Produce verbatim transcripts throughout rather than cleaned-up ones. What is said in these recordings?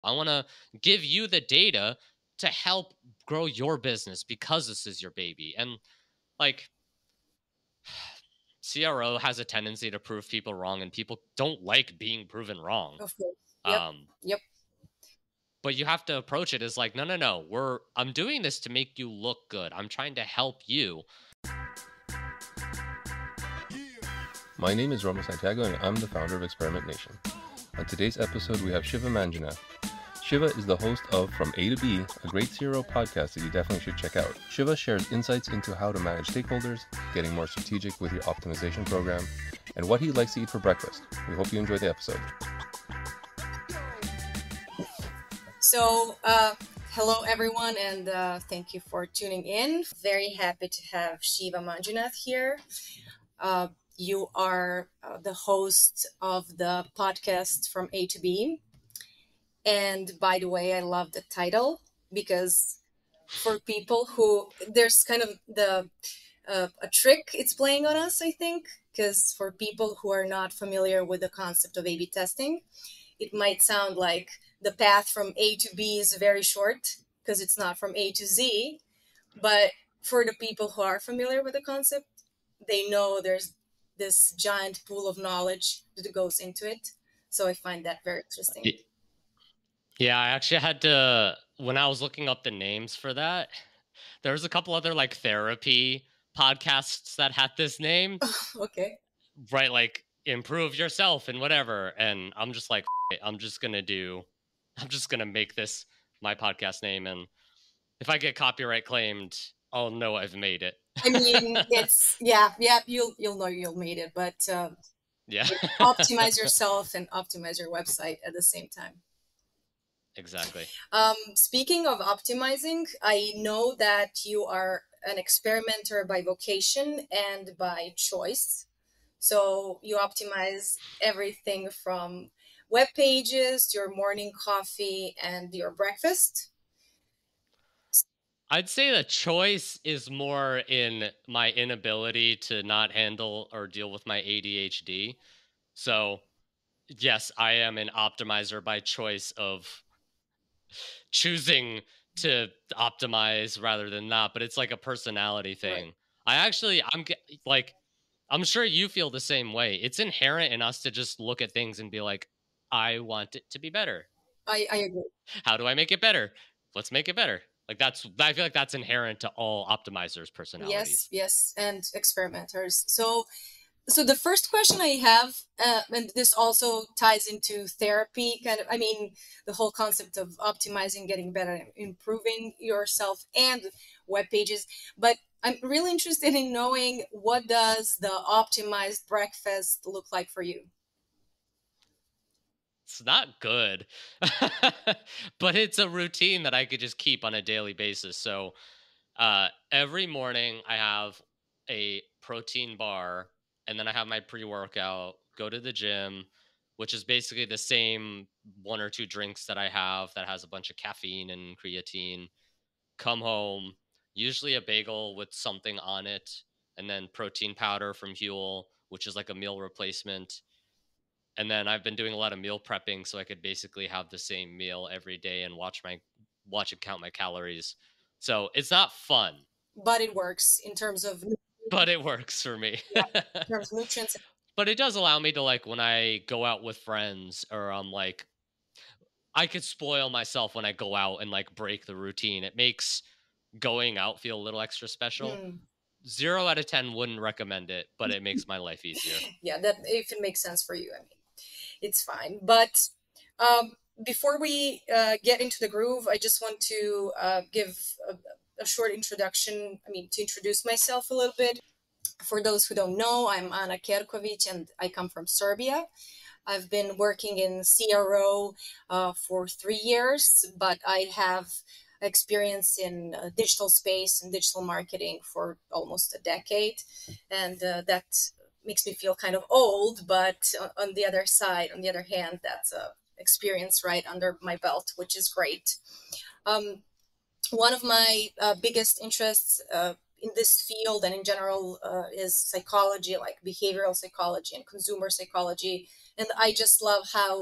I want to give you the data to help grow your business because this is your baby. And like C R O has a tendency to prove people wrong, and people don't like being proven wrong. Of course. Yep. Um, Yep. but you have to approach it as like, no, no, no, we're I'm doing this to make you look good. I'm trying to help you. My name is Romo Santiago, and I'm the founder of Experiment Nation. On today's episode, we have Shiva Manjunath. Shiva is the host of From A to B, a great C R O podcast that you definitely should check out. Shiva shares insights into how to manage stakeholders, getting more strategic with your optimization program, and what he likes to eat for breakfast. We hope you enjoy the episode. So, uh, hello everyone, and uh, thank you for tuning in. Very happy to have Shiva Manjunath here. Uh, you are uh, the host of the podcast From A to B. And by the way, I love the title because for people who, there's kind of the uh, a trick it's playing on us, I think, because for people who are not familiar with the concept of A B testing, it might sound like the path from A to B is very short because it's not from A to Z. But for the people who are familiar with the concept, they know there's this giant pool of knowledge that goes into it. So I find that very interesting. Yeah, I actually had to, when I was looking up the names for that, there was a couple other like therapy podcasts that had this name. Okay. Right, like improve yourself and whatever. And I'm just like, I'm just going to do, I'm just going to make this my podcast name. And if I get copyright claimed, I'll know I've made it. I mean, it's, yeah, yeah, you'll, you'll know you'll made it, but uh, yeah, optimize yourself and optimize your website at the same time. Exactly. Um, speaking of optimizing, I know that you are an experimenter by vocation and by choice. So you optimize everything from web pages to your morning coffee and your breakfast. I'd say the choice is more in my inability to not handle or deal with my A D H D. So, yes, I am an optimizer by choice of choosing to optimize rather than not, but it's like a personality thing. Right. I actually, I'm like, I'm sure you feel the same way. It's inherent in us to just look at things and be like, I want it to be better. I, I agree. How do I make it better? Let's make it better. Like that's, I feel like that's inherent to all optimizers' personalities. Yes, yes, and experimenters. So, so the first question I have, uh, and this also ties into therapy, kind of, I mean, the whole concept of optimizing, getting better, improving yourself and web pages. But I'm really interested in knowing, what does the optimized breakfast look like for you? It's not good, but it's a routine that I could just keep on a daily basis. So uh, every morning I have a protein bar, and then I have my pre-workout, go to the gym, which is basically the same one or two drinks that I have that has a bunch of caffeine and creatine. Come home, usually a bagel with something on it, and then protein powder from Huel, which is like a meal replacement. And then I've been doing a lot of meal prepping so I could basically have the same meal every day and watch my watch and count my calories. So it's not fun, But it works in terms of, but it works for me. yeah, in terms of nutrients. But it does allow me to, like, when I go out with friends, or I'm like, I could spoil myself when I go out and like break the routine. It makes going out feel a little extra special. Mm. Zero out of ten wouldn't recommend it, but it makes my life easier. Yeah, that if it makes sense for you, I mean, it's fine. But um, before we uh, get into the groove, I just want to uh, give a, a short introduction. I mean, to introduce myself a little bit. For those who don't know, I'm Ana Kerkovic, and I come from Serbia. I've been working in C R O uh, for three years, but I have experience in uh, digital space and digital marketing for almost a decade. And uh, that makes me feel kind of old, but on the other side, on the other hand, that's a experience right under my belt, which is great. Um, one of my uh, biggest interests uh, in this field and in general uh, is psychology, like behavioral psychology and consumer psychology. And I just love how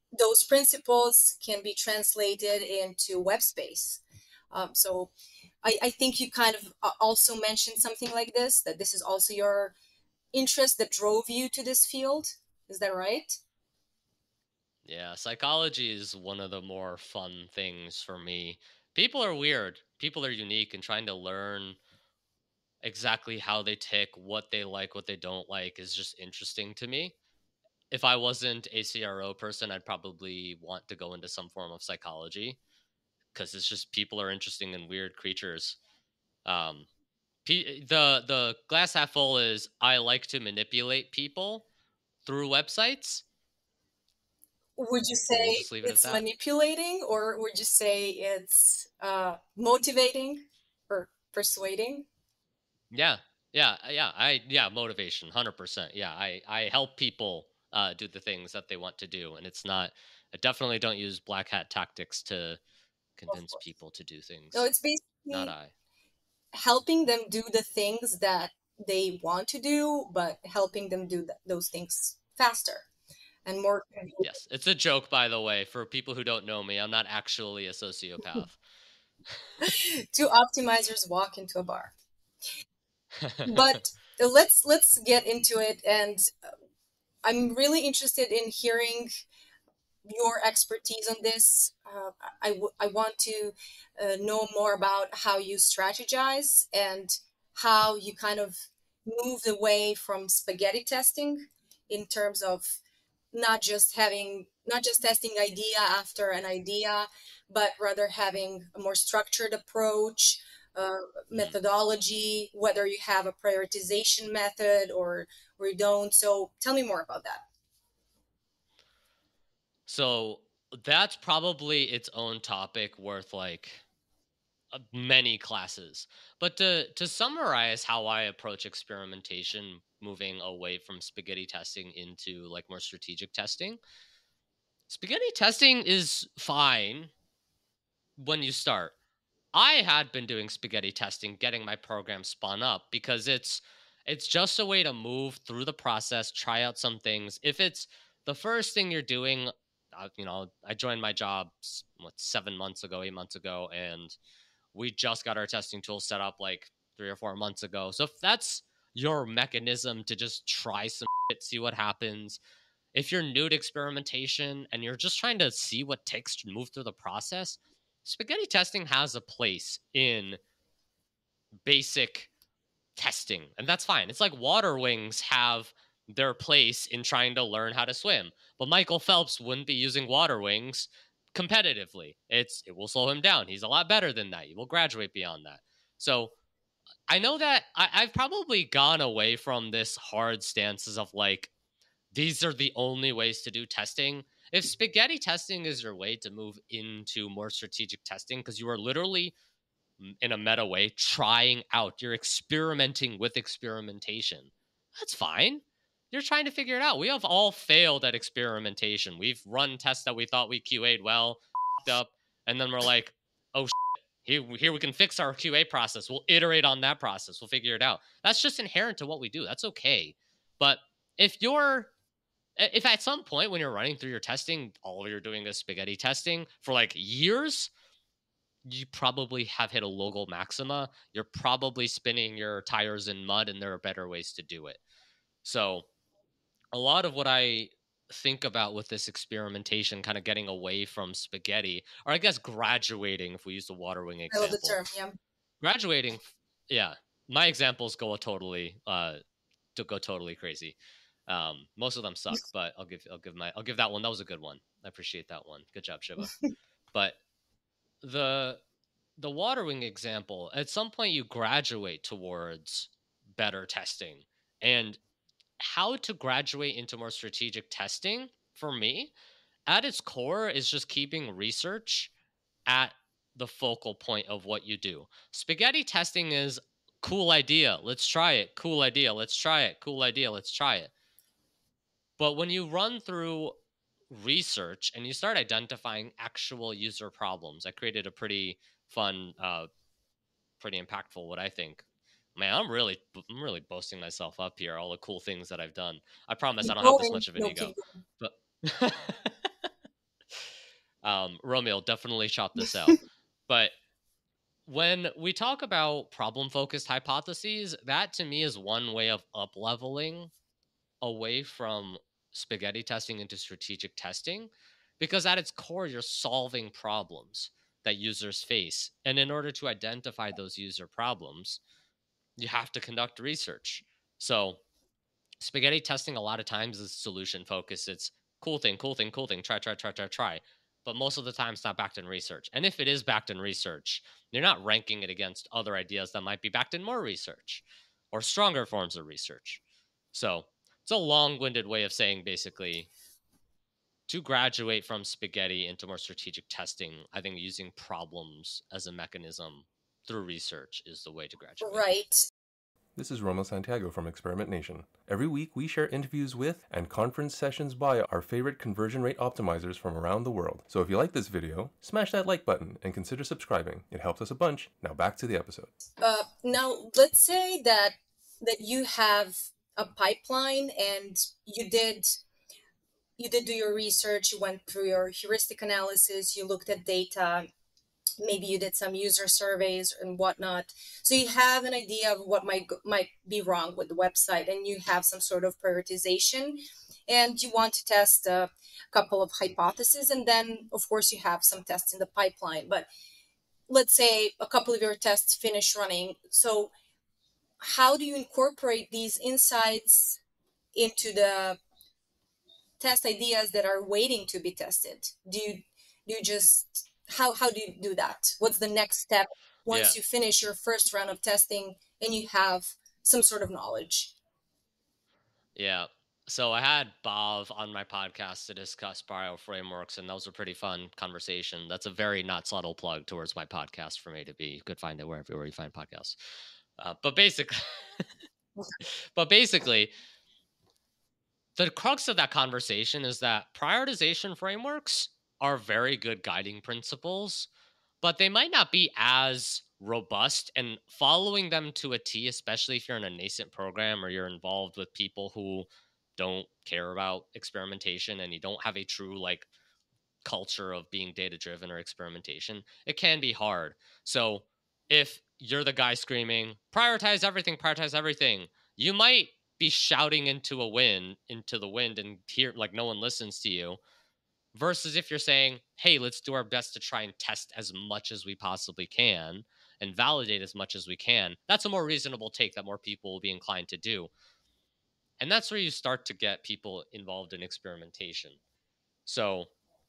those principles can be translated into web space. Um, so I, I think you kind of uh, also mentioned something like this, that this is also your interest that drove you to this field. Is that right? Yeah, psychology is one of the more fun things for me. People are weird. People are unique, and trying to learn exactly how they tick, what they like, what they don't like is just interesting to me. If I wasn't a C R O person, I'd probably want to go into some form of psychology because it's just people are interesting and weird creatures. Um, P- the the glass half full is I like to manipulate people through websites. Would you And we'll say just leave it at it's that. manipulating, or would you say it's uh, motivating or persuading? Yeah, yeah, uh, yeah. I yeah, motivation, hundred percent. Yeah, I I help people uh, do the things that they want to do, and it's not. I definitely don't use black hat tactics to Of convince course. people to do No, things. it's Not basically I. helping them do the things that they want to do, but helping them do th- those things faster and more. Yes, it's a joke, by the way, for people who don't know me. I'm not actually a sociopath. Two optimizers walk into a bar. But uh, let's let's get into it, and uh, I'm really interested in hearing your expertise on this. Uh, I, w- I want to uh, know more about how you strategize and how you kind of moved away from spaghetti testing in terms of not just having, not just testing idea after an idea, but rather having a more structured approach, uh, Mhm. methodology, whether you have a prioritization method or, or you don't. So tell me more about that. So that's probably its own topic worth like uh, many classes. But to to summarize how I approach experimentation, moving away from spaghetti testing into like more strategic testing, spaghetti testing is fine when you start. I had been doing spaghetti testing, getting my program spun up because it's it's just a way to move through the process, try out some things. If it's the first thing you're doing, uh, you know, I joined my job s- what seven months ago, eight months ago, and we just got our testing tool set up like three or four months ago. So if that's your mechanism to just try some shit, see what happens. If you're new to experimentation and you're just trying to see what takes to move through the process, spaghetti testing has a place in basic testing, and that's fine. It's like water wings have their place in trying to learn how to swim, but Michael Phelps wouldn't be using water wings competitively. It's it will slow him down. He's a lot better than that. He will graduate beyond that. So I know that I, I've probably gone away from this hard stances of like these are the only ways to do testing. If spaghetti testing is your way to move into more strategic testing, because you are literally in a meta way trying out, you're experimenting with experimentation, that's fine. You're trying to figure it out. We have all failed at experimentation. We've run tests that we thought we Q A'd well, up, and then we're like, oh, shit, here, here we can fix our Q A process. We'll iterate on that process. We'll figure it out. That's just inherent to what we do. That's okay. But if you're if at some point when you're running through your testing, all you're doing is spaghetti testing for like years, you probably have hit a local maxima. You're probably spinning your tires in mud, and there are better ways to do it. So, a lot of what I think about with this experimentation, kind of getting away from spaghetti, or I guess graduating, if we use the water wing I love the example, term. Yeah. graduating, yeah, my examples go a totally, uh, to go totally crazy. Um, most of them suck, but I'll give I'll give my I'll give that one. That was a good one. I appreciate that one. Good job, Shiva. But the the water wing example, at some point you graduate towards better testing. And how to graduate into more strategic testing for me, at its core, is just keeping research at the focal point of what you do. Spaghetti testing is cool idea. Let's try it. Cool idea. Let's try it. Cool idea. Let's try it. But when you run through research and you start identifying actual user problems, I created a pretty fun, uh, pretty impactful, what I think. Man, I'm really, I'm really boasting myself up here. All the cool things that I've done. I promise I Keep don't have this going. much of an No, keep ego, going. but Um, Romeo, definitely shot this out. But when we talk about problem-focused hypotheses, that to me is one way of up-leveling away from spaghetti testing into strategic testing, because at its core, you're solving problems that users face. And in order to identify those user problems, you have to conduct research. So spaghetti testing a lot of times is solution focused. It's cool thing, cool thing, cool thing, try, try, try, try, try. But most of the time, it's not backed in research. And if it is backed in research, you're not ranking it against other ideas that might be backed in more research or stronger forms of research. So it's a long winded way of saying basically to graduate from spaghetti into more strategic testing, I think using problems as a mechanism through research is the way to graduate. Right. This is Romo Santiago from Experiment Nation. Every week we share interviews with and conference sessions by our favorite conversion rate optimizers from around the world. So if you like this video, smash that like button and consider subscribing. It helps us a bunch. Now back to the episode. Uh, now, let's say that that you have a pipeline and you did you did do your research, you went through your heuristic analysis, you looked at data, maybe you did some user surveys and whatnot. So you have an idea of what might might be wrong with the website, and you have some sort of prioritization, and you want to test a couple of hypotheses, and then of course you have some tests in the pipeline. But let's say a couple of your tests finish running. So how do you incorporate these insights into the test ideas that are waiting to be tested? Do you do you just how how do you do that? What's the next step once Yeah. you finish your first round of testing and you have some sort of knowledge? Yeah. So I had Bob on my podcast to discuss bio frameworks, and that was a pretty fun conversation. That's a very not subtle plug towards my podcast from A to B. You could find it wherever you find podcasts. Uh, but basically, but basically, the crux of that conversation is that prioritization frameworks are very good guiding principles, but they might not be as robust, and following them to a T, especially if you're in a nascent program or you're involved with people who don't care about experimentation and you don't have a true like culture of being data driven or experimentation, it can be hard. So if you're the guy screaming, prioritize everything, prioritize everything, you might be shouting into a wind, into the wind and hear like no one listens to you. Versus if you're saying, hey, let's do our best to try and test as much as we possibly can and validate as much as we can. That's a more reasonable take that more people will be inclined to do. And that's where you start to get people involved in experimentation. So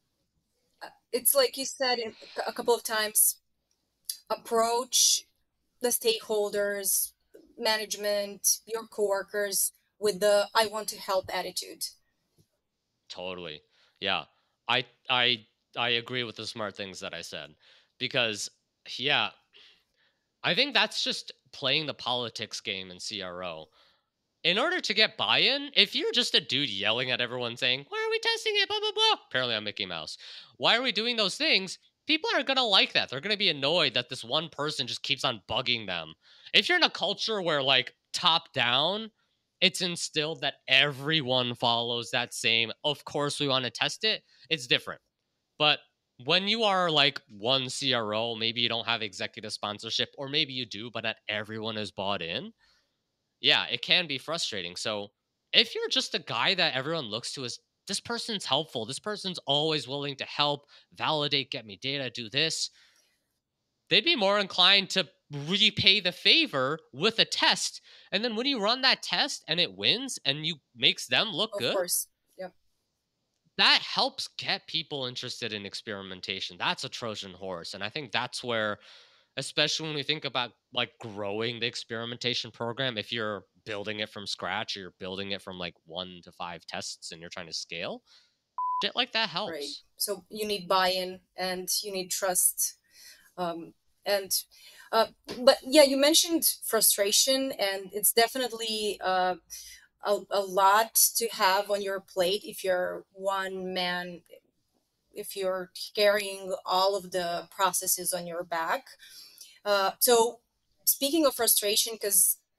It's like you said in, a couple of times, approach the stakeholders, management, your coworkers with the I want to help attitude. totally. Yeah. I I I agree with the smart things that I said. Because yeah, I think that's just playing the politics game in C R O. In order to get buy-in, if you're just a dude yelling at everyone saying, why are we testing it? Blah, blah, blah. Apparently I'm Mickey Mouse. Why are we doing those things? People aren't going to like that. They're going to be annoyed that this one person just keeps on bugging them. If you're in a culture where like top down, it's instilled that everyone follows that same, of course we want to test it, it's different. But when you are like one C R O, maybe you don't have executive sponsorship, or maybe you do, but not everyone is bought in. Yeah, it can be frustrating. So if you're just a guy that everyone looks to as this person's helpful, this person's always willing to help, validate, get me data, do this, they'd be more inclined to repay the favor with a test. And then when you run that test and it wins and you makes them look Of good, course. Yep. that helps get people interested in experimentation. That's a Trojan horse. And I think that's where, especially when we think about like growing the experimentation program, if you're building it from scratch or you're building it from like one to five tests and you're trying to scale, shit like that helps. Right. So you need buy-in and you need trust. Um, and uh, but yeah, you mentioned frustration, and it's definitely uh, a, a lot to have on your plate if you're one man, if you're carrying all of the processes on your back. Uh, so speaking of frustration, because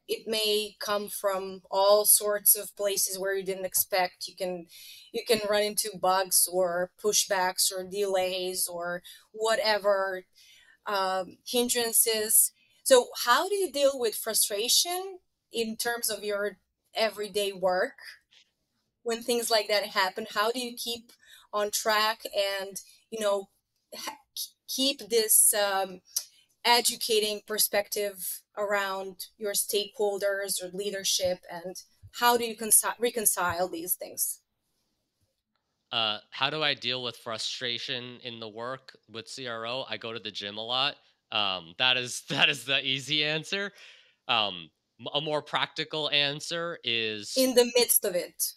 it may come from all sorts of places where you didn't expect. You can you can run into bugs or pushbacks or delays or whatever um, hindrances. So how do you deal with frustration in terms of your everyday work when things like that happen? How do you keep on track and, you know, ha- keep this um, educating perspective around your stakeholders or leadership, and how do you conci- reconcile these things? Uh, how do I deal with frustration in the work with C R O? I go to the gym a lot. Um, that is that is the easy answer. Um, m- a more practical answer is In the midst of it.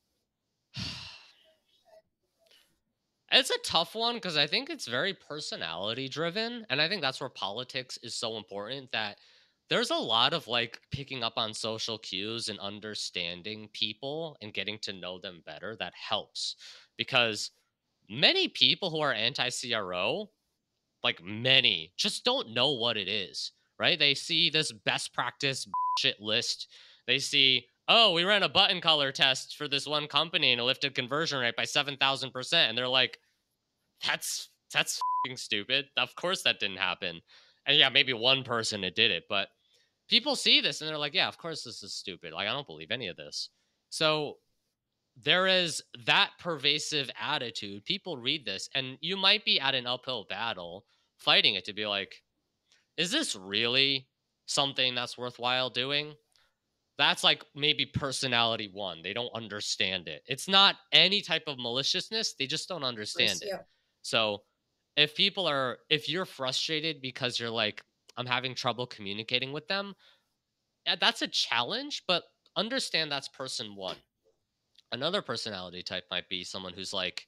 it's a tough one because I think it's very personality driven. And I think that's where politics is so important, that there's a lot of like picking up on social cues and understanding people and getting to know them better that helps. Because many people who are anti C R O, like many, just don't know what it is, right? They see this best practice shit list. They see, oh, we ran a button color test for this one company and it lifted conversion rate by seven thousand percent. And they're like, that's that's fing stupid. Of course that didn't happen. And yeah, maybe one person it did it, but people see this and they're like, yeah, of course this is stupid. Like, I don't believe any of this. So there is that pervasive attitude. People read this, and you might be at an uphill battle fighting it to be like, is this really something that's worthwhile doing? That's like maybe personality one. They don't understand it. It's not any type of maliciousness. They just don't understand it. Yeah. So if people are, if you're frustrated because you're like, I'm having trouble communicating with them, yeah, that's a challenge, but understand that's person one. Another personality type might be someone who's like,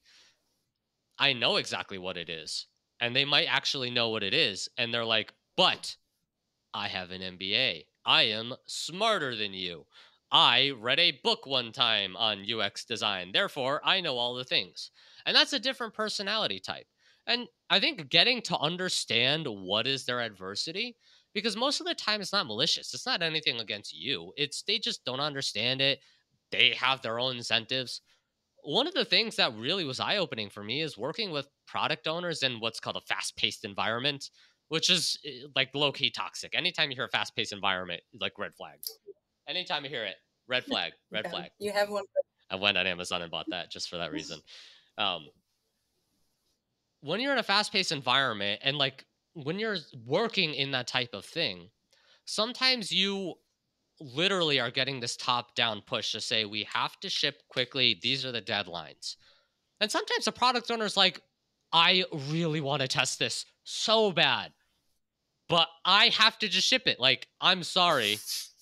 I know exactly what it is. And they might actually know what it is. And they're like, but I have an M B A. I am smarter than you. I read a book one time on U X design. Therefore, I know all the things. And that's a different personality type. And I think getting to understand what is their adversity, because most of the time it's not malicious. It's not anything against you. It's they just don't understand it. They have their own incentives. One of the things that really was eye opening for me is working with product owners in what's called a fast paced environment, which is eh, like low key toxic. Anytime you hear a fast paced environment, like red flag. Anytime you hear it, red flag, red Yeah. flag. You have one. I went on Amazon and bought that just for that reason. Um, when you're in a fast paced environment and like when you're working in that type of thing, sometimes you literally are getting this top down push to say, we have to ship quickly. These are the deadlines. And sometimes the product owner's like, I really want to test this so bad, but I have to just ship it. Like, I'm sorry.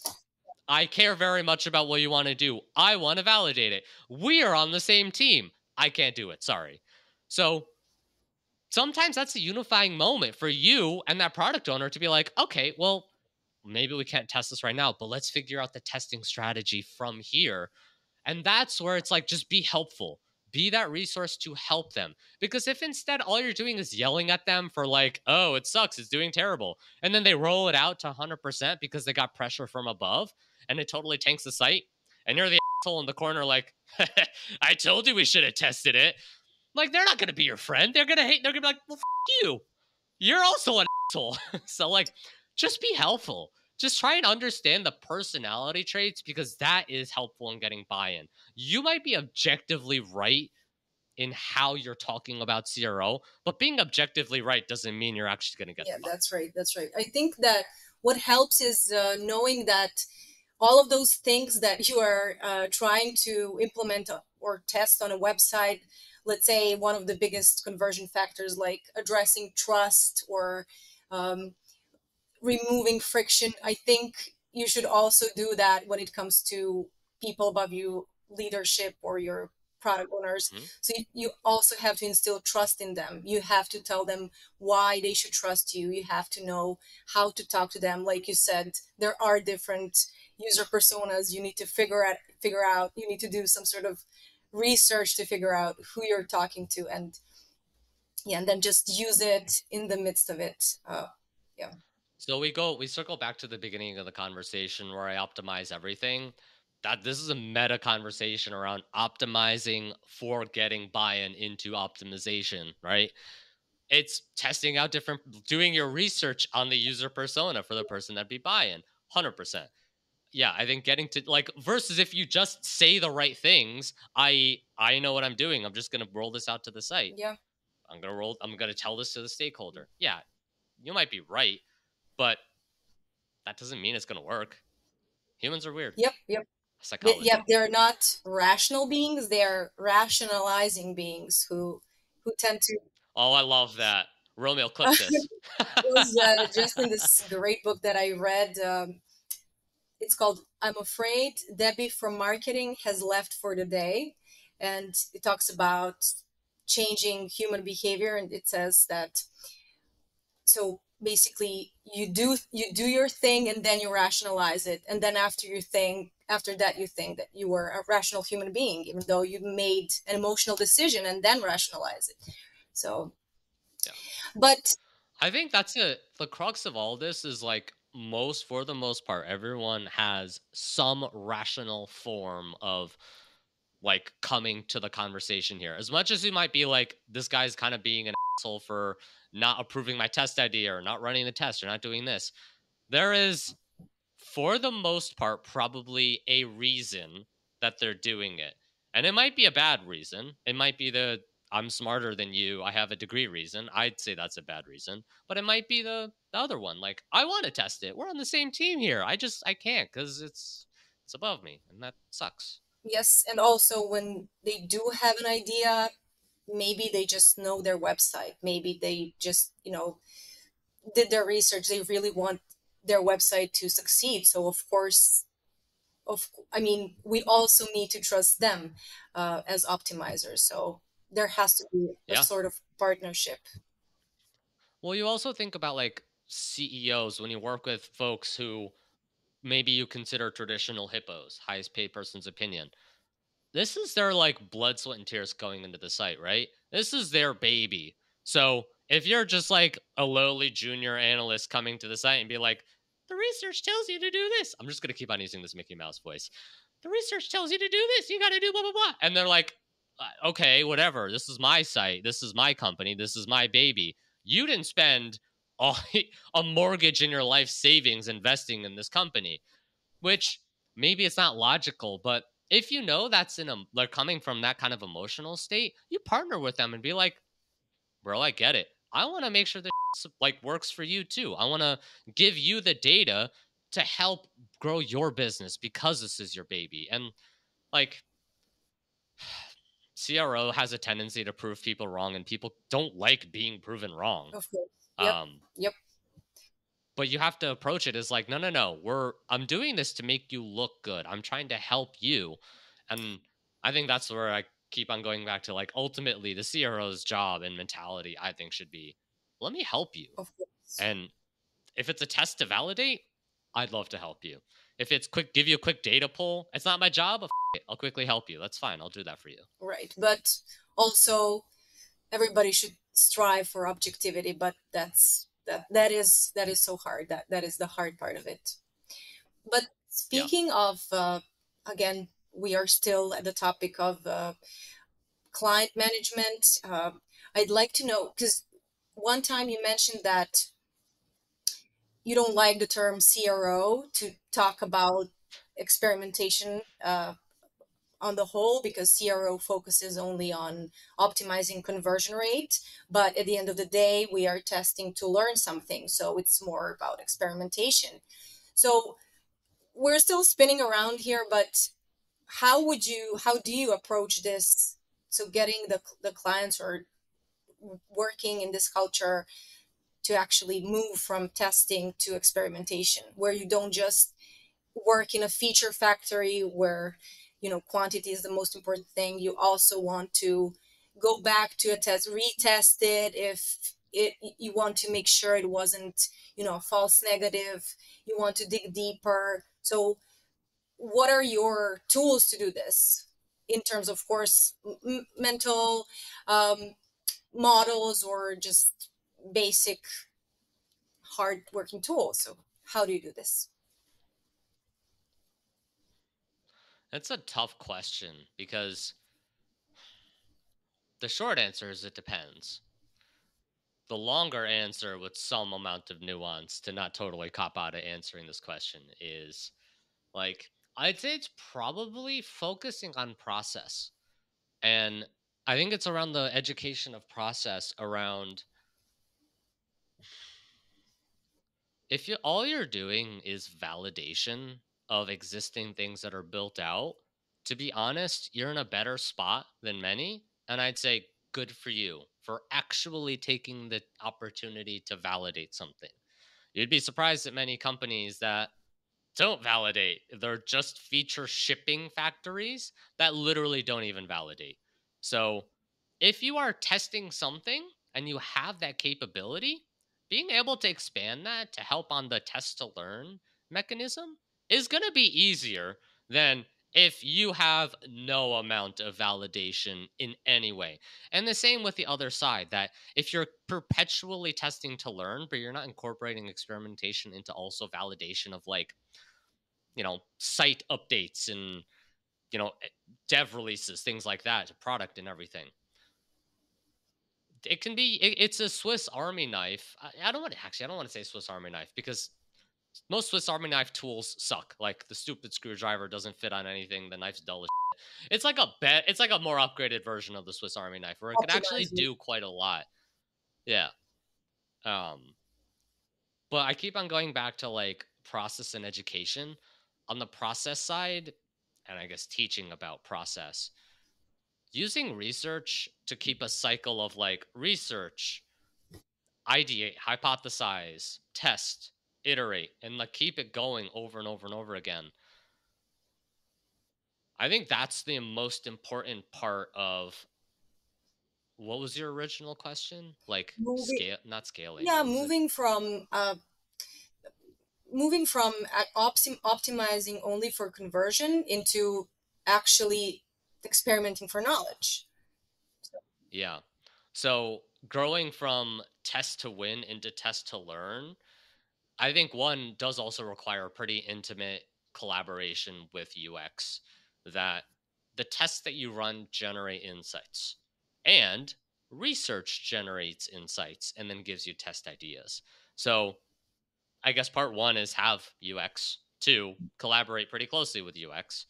I care very much about what you want to do. I want to validate it. We are on the same team. I can't do it. Sorry. So sometimes that's a unifying moment for you and that product owner to be like, okay, well, maybe we can't test this right now, but let's figure out the testing strategy from here. And that's where it's like, just be helpful. Be that resource to help them. Because if instead all you're doing is yelling at them for like, oh, it sucks, it's doing terrible, and then they roll it out to one hundred percent because they got pressure from above and it totally tanks the site, and you're the asshole in the corner like, I told you we should have tested it. Like, they're not going to be your friend. They're going to hate. They're going to be like, well, f- you. You're also an asshole. So like, just be helpful. Just try and understand the personality traits, because that is helpful in getting buy-in. You might be objectively right in how you're talking about C R O, but being objectively right doesn't mean you're actually going to get Yeah, the buy-in. that's right. That's right. I think that what helps is uh, knowing that all of those things that you are uh, trying to implement or test on a website, let's say one of the biggest conversion factors like addressing trust or um, removing friction, I think you should also do that when it comes to people above you, leadership, or your product owners. Mm-hmm. So you, you also have to instill trust in them. You have to tell them why they should trust you. You have to know how to talk to them. Like you said, there are different user personas. You need to figure out figure out you need to do some sort of research to figure out who you're talking to, and yeah, and then just use it in the midst of it. Uh, yeah. So we go, we circle back to the beginning of the conversation where I optimize everything. That this is a meta conversation around optimizing for getting buy-in into optimization, right? It's testing out different, doing your research on the user persona for the person that'd be buy-in, one hundred percent. Yeah, I think getting to like versus if you just say the right things, I I know what I'm doing. I'm just gonna roll this out to the site. Yeah. I'm gonna roll. I'm gonna tell this to the stakeholder. Yeah, you might be right, but that doesn't mean it's gonna work. Humans are weird. Yep. Yep. But, Psychology. yep. They're not rational beings. They're rationalizing beings who who tend to. Oh, I love that. Romeo, clip this. Was uh, just in this great book that I read. Um, it's called "I'm Afraid Debbie from Marketing Has Left for the Day," and it talks about changing human behavior. And it says that so basically you do you do your thing and then you rationalize it, and then after you think after that you think that you were a rational human being, even though you made an emotional decision and then rationalize it. So, Yeah. but I think that's it. The crux of all this is like most, for the most part, everyone has some rational form of like coming to the conversation here. As much as you might be like, this guy's kind of being an asshole for not approving my test idea or not running the test or not doing this, there is, for the most part, probably a reason that they're doing it. And it might be a bad reason. It might be the I'm smarter than you, I have a degree reason. I'd say that's a bad reason. But it might be the, the other one. Like, I want to test it. We're on the same team here. I just I can't because it's it's above me. And that sucks. yes, and also when they do have an idea, maybe they just know their website, maybe they just, you know, did their research, they really want their website to succeed. So of course, of I mean, we also need to trust them uh, as optimizers. So there has to be a Yeah. sort of partnership. Well, you also think about like C E Os when you work with folks who maybe you consider traditional hippos, highest paid person's opinion. This is their like blood, sweat, and tears going into the site, right? This is their baby. So if you're just like a lowly junior analyst coming to the site and be like, the research tells you to do this, I'm just going to keep on using this Mickey Mouse voice. The research tells you to do this. You got to do blah, blah, blah. And they're like, "Uh, okay, whatever. This is my site. This is my company. This is my baby. You didn't spend all, a mortgage in your life savings investing in this company," which maybe it's not logical, but if you know that's in a they're coming from that kind of emotional state, you partner with them and be like, bro, I get it. I want to make sure that like works for you too. I want to give you the data to help grow your business because this is your baby. And like C R O has a tendency to prove people wrong, and people don't like being proven wrong. Of course. Yep. Um, Yep. but you have to approach it as like, no, no, no, we're I'm doing this to make you look good. I'm trying to help you. And I think that's where I keep on going back to like ultimately the C R O's job and mentality, I think, should be let me help you. Of course. And if it's a test to validate, I'd love to help you. If it's quick, give you a quick data pull, it's not my job. F- it, I'll quickly help you. That's fine. I'll do that for you. Right. But also everybody should strive for objectivity, but that's that that is that is so hard. That that is the hard part of it. But Yeah. speaking of uh, again, we are still at the topic of uh, client management. Uh, I'd like to know, because one time you mentioned that you don't like the term C R O to talk about experimentation uh, on the whole, because C R O focuses only on optimizing conversion rate. But at the end of the day, we are testing to learn something. So it's more about experimentation. So we're still spinning around here, but how would you, how do you approach this? So getting the, the clients or working in this culture to actually move from testing to experimentation, where you don't just work in a feature factory where, you know, quantity is the most important thing. You also want to go back to a test, retest it if it, you want to make sure it wasn't, you know, a false negative. You want to dig deeper. So what are your tools to do this in terms of, of course, m- mental um, models or just basic hard working tool. So how do you do this? That's a tough question because the short answer is it depends. The longer answer with some amount of nuance to not totally cop out of answering this question is like, I'd say it's probably focusing on process. And I think it's around the education of process around if you all you're doing is validation of existing things that are built out, to be honest, you're in a better spot than many. And I'd say good for you for actually taking the opportunity to validate something. You'd be surprised at many companies that don't validate. They're just feature shipping factories that literally don't even validate. So if you are testing something and you have that capability, being able to expand that to help on the test to learn mechanism is going to be easier than if you have no amount of validation in any way. And the same with the other side, that if you're perpetually testing to learn, but you're not incorporating experimentation into also validation of like, you know, site updates and, you know, dev releases, things like that, to product and everything. It can be, it, it's a Swiss Army knife. I, I don't want to, actually, I don't want to say Swiss Army knife because most Swiss Army knife tools suck. Like the stupid screwdriver doesn't fit on anything. The knife's dull as shit. It's like a bet. It's like a more upgraded version of the Swiss Army knife where it can actually do quite a lot. Yeah. Um, but I keep on going back to like process and education. On the process side, and I guess teaching about process, using research to keep a cycle of like research, ideate, hypothesize, test, iterate, and like keep it going over and over and over again. I think that's the most important part of what was your original question? Like moving, scale, not scaling. Yeah, moving it? from uh, moving from optim- optimizing only for conversion into actually experimenting for knowledge. So. Yeah. So growing from test to win into test to learn, I think one does also require a pretty intimate collaboration with U X, that the tests that you run generate insights and research generates insights and then gives you test ideas. So I guess part one is have U X, two, collaborate pretty closely with U X.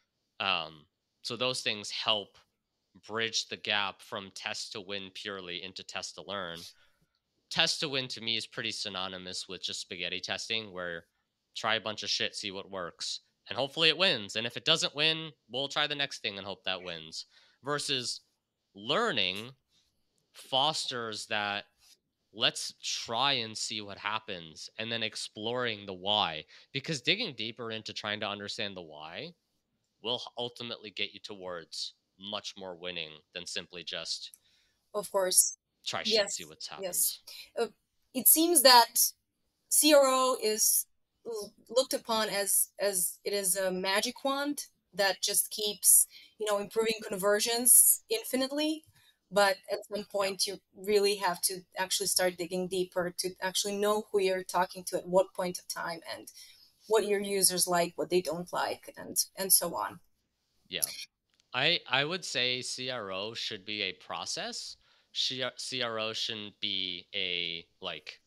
Um, so those things help bridge the gap from test to win purely into test to learn. Test to win to me is pretty synonymous with just spaghetti testing, where try a bunch of shit, see what works, and hopefully it wins. And if it doesn't win, we'll try the next thing and hope that wins. Versus learning fosters that let's try and see what happens, and then exploring the why, because digging deeper into trying to understand the why will ultimately get you towards much more winning than simply just, of course, try shit, yes, see what happens. Yes. Uh, it seems that C R O is looked upon as as it is a magic wand that just keeps, you know, improving conversions infinitely. But at some point, you really have to actually start digging deeper to actually know who you're talking to at what point of time and what your users like, what they don't like, and and so on. Yeah, I I would say C R O should be a process. C R O shouldn't be a like,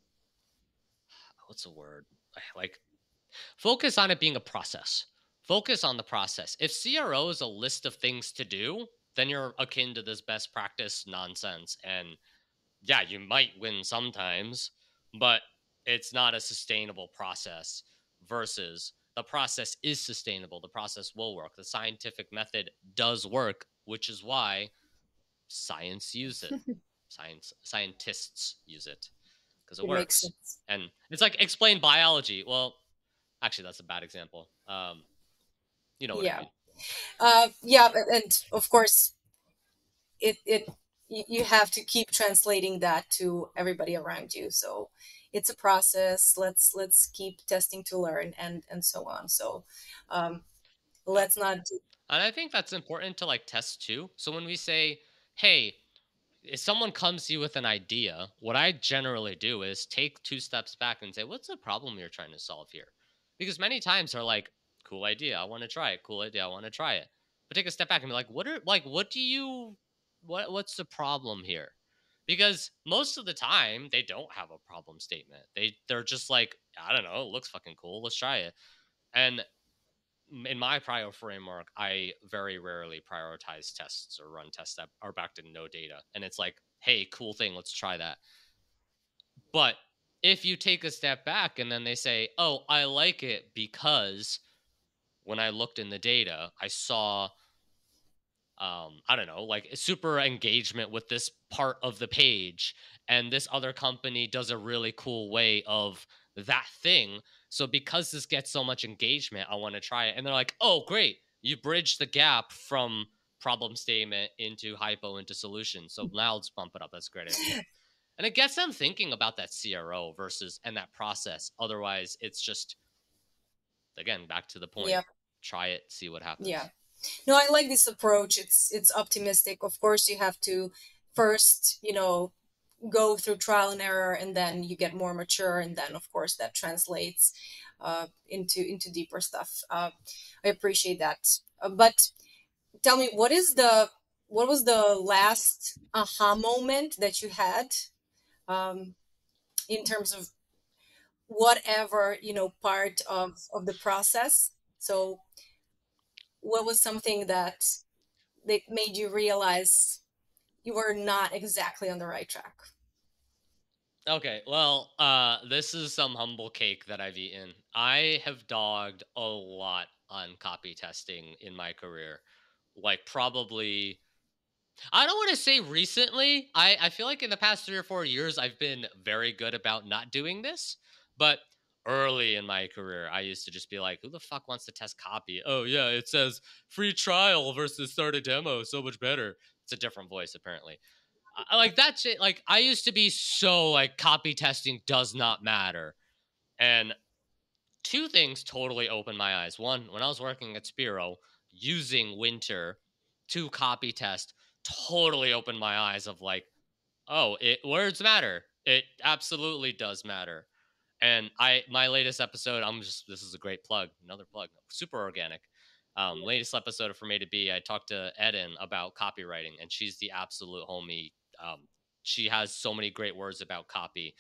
what's a word? Like, focus on it being a process. Focus on the process. If C R O is a list of things to do, then you're akin to this best practice nonsense. And yeah, you might win sometimes, but it's not a sustainable process. Versus the process is sustainable. The process will work. The scientific method does work, which is why science use it. Science scientists use it because it, it works. And it's like explain biology. Well, actually, that's a bad example. Um, you know what yeah. I mean? Uh, yeah, and of course, it it you have to keep translating that to everybody around you. So it's a process. Let's let's keep testing to learn and and so on. So um, let's not. Do- and I think that's important to like test too. So when we say, hey, if someone comes to you with an idea, what I generally do is take two steps back and say, what's the problem you're trying to solve here? Because many times they're like, cool idea, I want to try it. Cool idea, I want to try it. But take a step back and be like, what are like what do you what what's the problem here? Because most of the time they don't have a problem statement. They they're just like, I don't know, it looks fucking cool, let's try it. And in my prior framework, I very rarely prioritize tests or run tests that are backed in no data. And it's like, hey, cool thing, let's try that. But if you take a step back and then they say, oh, I like it because when I looked in the data, I saw, um, I don't know, like super engagement with this part of the page. And this other company does a really cool way of that thing. So because this gets so much engagement, I want to try it. And they're like, oh, great. You bridged the gap from problem statement into hypo into solution. So now let's bump it up. That's a great idea. And it gets them thinking about that C R O versus and that process. Otherwise, it's just, again, back to the point. Yeah. Try it, see what happens. Yeah. No, I like this approach. It's it's optimistic. Of course, you have to first, you know, go through trial and error, and then you get more mature, and then of course that translates uh, into into deeper stuff. Uh, I appreciate that. Uh, but tell me, what is the what was the last aha moment that you had um, in terms of whatever, you know, part of of the process? So, what was something that that made you realize you were not exactly on the right track? Okay, well, uh, this is some humble cake that I've eaten. I have dogged a lot on copy testing in my career. Like, probably, I don't want to say recently. I, I feel like in the past three or four years, I've been very good about not doing this. But early in my career, I used to just be like, who the fuck wants to test copy? Oh, yeah, it says free trial versus start a demo. So much better. It's a different voice, apparently. I, like that shit. Like, I used to be so like, copy testing does not matter. And two things totally opened my eyes. One, when I was working at Spiro, using Winter to copy test totally opened my eyes of like, oh, it words matter. It absolutely does matter. And I, my latest episode, I'm just, this is a great plug, another plug, super organic. Um, latest episode of From A to B, I talked to Eden about copywriting, and she's the absolute homie. Um, she has so many great words about copy.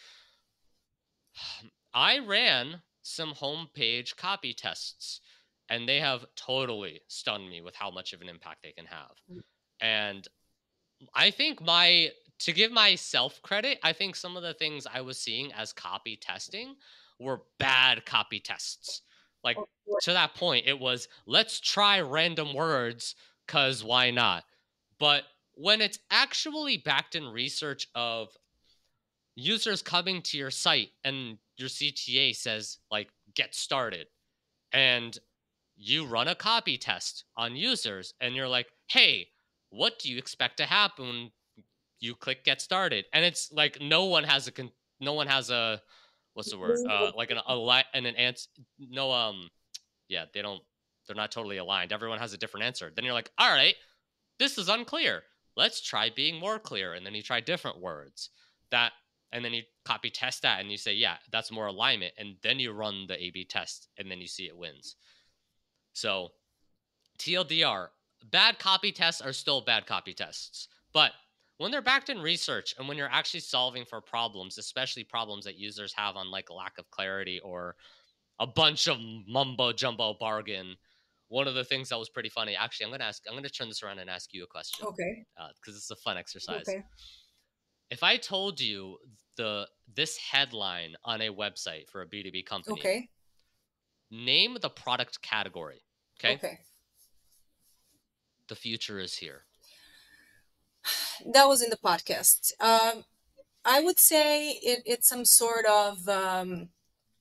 I ran some homepage copy tests, and they have totally stunned me with how much of an impact they can have. And I think my, to give myself credit, I think some of the things I was seeing as copy testing were bad copy tests. Like, to that point, it was, let's try random words, because why not? But when it's actually backed in research of users coming to your site and your C T A says, like, get started, and you run a copy test on users, and you're like, hey, what do you expect to happen when you click get started? And it's like, no one has a, con- no one has a, what's the word? Uh, like an, a li- and an answer. No, um, yeah, they don't, they're not totally aligned. Everyone has a different answer. Then you're like, all right, this is unclear. Let's try being more clear. And then you try different words that, and then you copy test that and you say, yeah, that's more alignment. And then you run the A B test and then you see it wins. So T L D R, bad copy tests are still bad copy tests. But when they're backed in research and when you're actually solving for problems, especially problems that users have on like lack of clarity or a bunch of mumbo jumbo bargain, one of the things that was pretty funny, actually, I'm going to ask, I'm going to turn this around and ask you a question. Okay. Because uh, it's a fun exercise. Okay. If I told you the this headline on a website for a B two B company, Okay. name the product category. Okay. Okay. The future is here. That was in the podcast. Um, I would say it, it's some sort of um,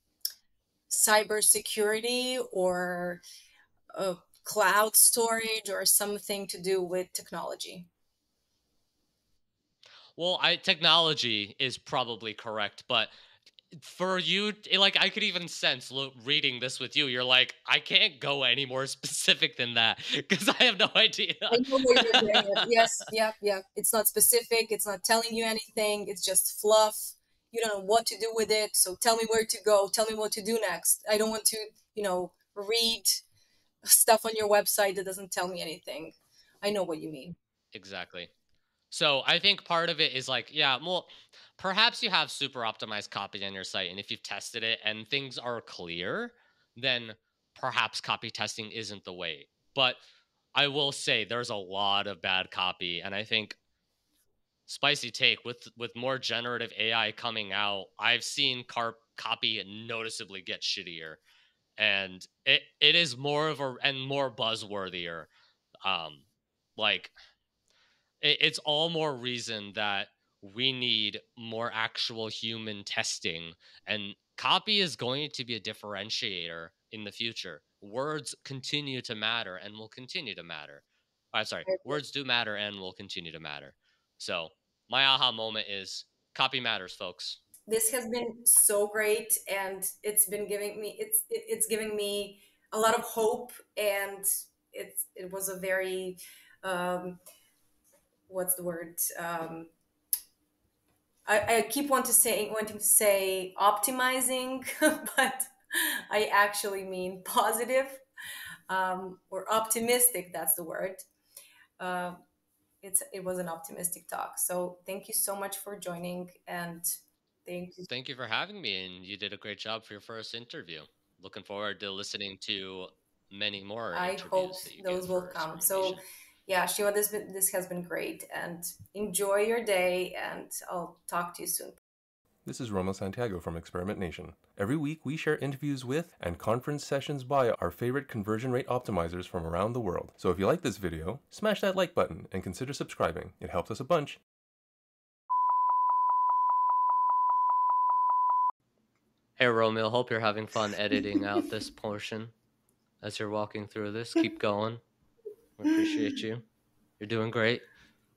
cybersecurity or uh, cloud storage or something to do with technology. Well, I technology is probably correct, but for you, like, I could even sense lo- reading this with you. You're like, I can't go any more specific than that because I have no idea. I know where you're getting it. Yes, yeah, yeah. It's not specific. It's not telling you anything. It's just fluff. You don't know what to do with it. So tell me where to go. Tell me what to do next. I don't want to, you know, read stuff on your website that doesn't tell me anything. I know what you mean. Exactly. So I think part of it is like, yeah, well, perhaps you have super optimized copy on your site, and if you've tested it and things are clear, then perhaps copy testing isn't the way. But I will say there's a lot of bad copy, and I think spicy take with with more generative A I coming out, I've seen car copy noticeably get shittier, and it it is more of a and more buzzworthier. Um, like it, it's all more reason that we need more actual human testing, and copy is going to be a differentiator in the future. Words continue to matter and will continue to matter. I'm sorry, words do matter and will continue to matter. So my aha moment is copy matters, folks. This has been so great, and it's been giving me it's it, it's giving me a lot of hope, and it's it was a very um, what's the word? Um, I, I keep want to say wanting to say optimizing, but I actually mean positive um, or optimistic. That's the word. Uh, it's it was an optimistic talk. So thank you so much for joining, and thank you. Thank you for having me, and you did a great job for your first interview. Looking forward to listening to many more I hope interviews that you those give will for come. Experiment So Nation. yeah, Shiva, this been, this has been great, and enjoy your day, and I'll talk to you soon. This is Roma Santiago from Experiment Nation. Every week we share interviews with and conference sessions by our favorite conversion rate optimizers from around the world. So if you like this video, smash that like button and consider subscribing. It helps us a bunch. Hey, Romeo, hope you're having fun editing out this portion as you're walking through this. Keep going. We appreciate you. You're doing great.